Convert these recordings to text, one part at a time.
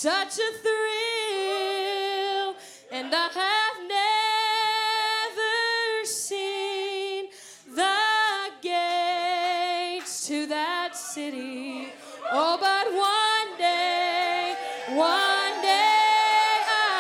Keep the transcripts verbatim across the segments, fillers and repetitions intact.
such a thrill, and I have never seen the gates to that city. Oh, but one day, one day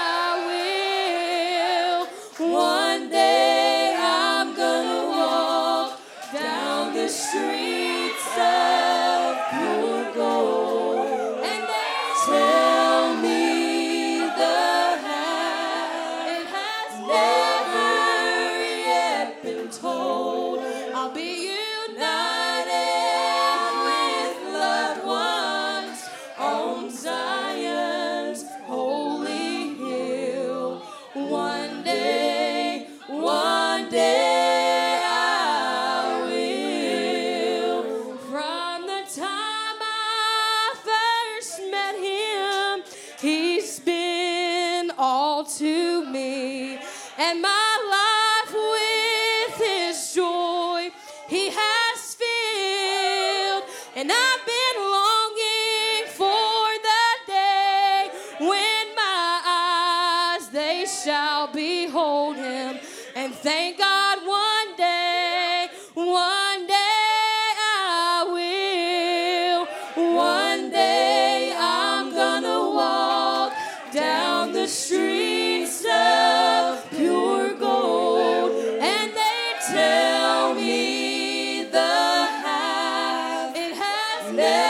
I will. One day I'm gonna walk down the streets of pure gold, and they tell me the half it has never yet been told. I'll be united with loved ones on Zion's holy hill. One day, one day I will. From the time I first met him, he's been all to me, and my life with his joy he has filled, and I've been longing for the day when my eyes they shall behold him. And thank God one day, one day I will. One day I'm gonna walk down the streets of pure gold, and they tell me the half it has never